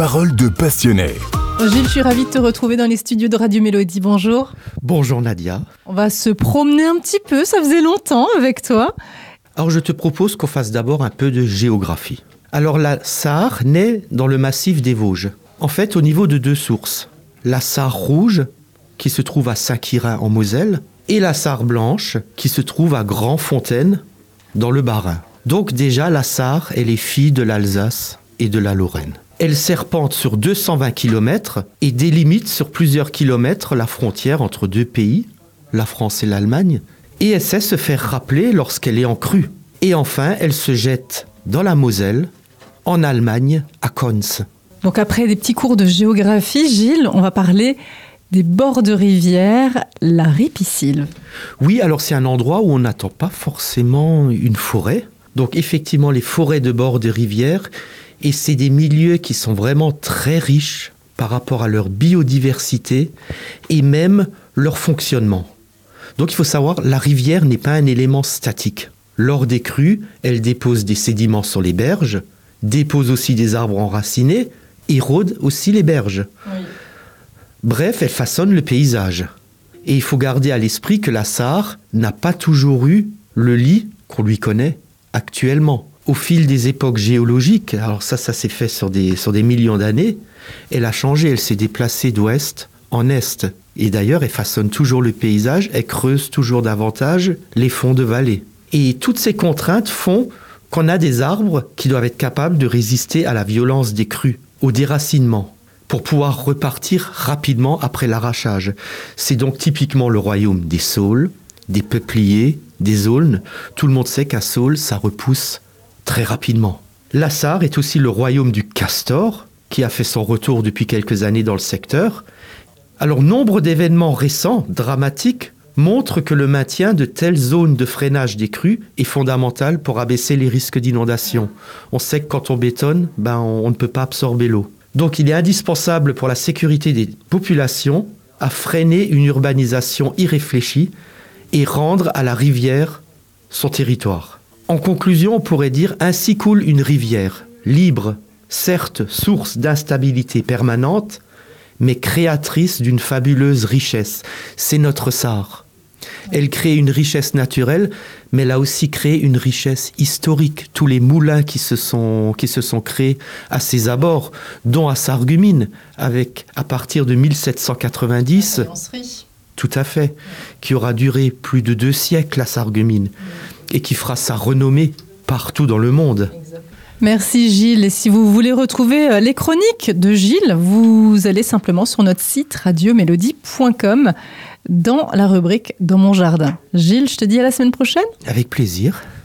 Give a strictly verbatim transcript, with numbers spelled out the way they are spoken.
Paroles de passionnés. Gilles, je suis ravie de te retrouver dans les studios de Radio Mélodie. Bonjour. Bonjour Nadia. On va se promener un petit peu, ça faisait longtemps avec toi. Alors je te propose qu'on fasse d'abord un peu de géographie. Alors la Sarre naît dans le massif des Vosges. En fait, au niveau de deux sources. La Sarre rouge, qui se trouve à Saint-Quirin en Moselle, et la Sarre blanche, qui se trouve à Grandfontaine, dans le Bas-Rhin. Donc déjà, la Sarre, elle est fille de l'Alsace et de la Lorraine. Elle serpente sur deux cent vingt kilomètres et délimite sur plusieurs kilomètres la frontière entre deux pays, la France et l'Allemagne, et elle sait se faire rappeler lorsqu'elle est en crue. Et enfin, elle se jette dans la Moselle, en Allemagne, à Konz. Donc après des petits cours de géographie, Gilles, on va parler des bords de rivière, la Ripisylve. Oui, alors c'est un endroit où on n'attend pas forcément une forêt. Donc effectivement, les forêts de bord de rivière, et c'est des milieux qui sont vraiment très riches par rapport à leur biodiversité et même leur fonctionnement. Donc il faut savoir, la rivière n'est pas un élément statique. Lors des crues, elle dépose des sédiments sur les berges, dépose aussi des arbres enracinés, érode aussi les berges. Oui. Bref, elle façonne le paysage. Et il faut garder à l'esprit que la Sarre n'a pas toujours eu le lit qu'on lui connaît actuellement. Au fil des époques géologiques, alors ça, ça s'est fait sur des, sur des millions d'années, elle a changé, elle s'est déplacée d'ouest en est. Et d'ailleurs, elle façonne toujours le paysage, elle creuse toujours davantage les fonds de vallée. Et toutes ces contraintes font qu'on a des arbres qui doivent être capables de résister à la violence des crues, au déracinement, pour pouvoir repartir rapidement après l'arrachage. C'est donc typiquement le royaume des saules, des peupliers, des aulnes. Tout le monde sait qu'un saule, ça repousse très rapidement. La Sarre est aussi le royaume du castor, qui a fait son retour depuis quelques années dans le secteur. Alors, nombre d'événements récents, dramatiques, montrent que le maintien de telles zones de freinage des crues est fondamental pour abaisser les risques d'inondation. On sait que quand on bétonne, ben on, on ne peut pas absorber l'eau. Donc, il est indispensable pour la sécurité des populations à freiner une urbanisation irréfléchie et rendre à la rivière son territoire. En conclusion, on pourrait dire « Ainsi coule une rivière, libre, certes source d'instabilité permanente, mais créatrice d'une fabuleuse richesse. » C'est notre Sarre. Elle crée une richesse naturelle, mais elle a aussi créé une richesse historique. Tous les moulins qui se sont, qui se sont créés à ses abords, dont à Sarreguemines, avec, à partir de mille sept cent quatre-vingt-dix... Tout à fait, qui aura duré plus de deux siècles à Sarreguemines et qui fera sa renommée partout dans le monde. Merci Gilles. Et si vous voulez retrouver les chroniques de Gilles, vous allez simplement sur notre site radio mélodie point com dans la rubrique « Dans mon jardin ». Gilles, je te dis à la semaine prochaine. Avec plaisir.